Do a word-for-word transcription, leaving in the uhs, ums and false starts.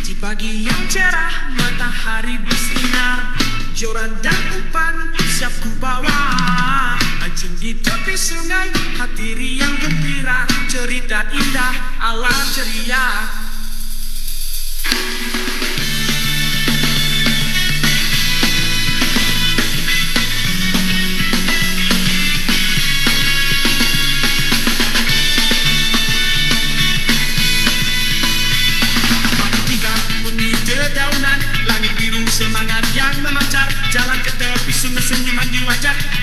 Di pagi yang cerah matahari bersinar, joran dan umpan siap ku bawa. Anjing di tepi sungai, hati riang gembira, cerita indah alam ceria. Dedaunan, langit biru semangat yang memancar, jalan ke tepi sungai senyuman di wajah.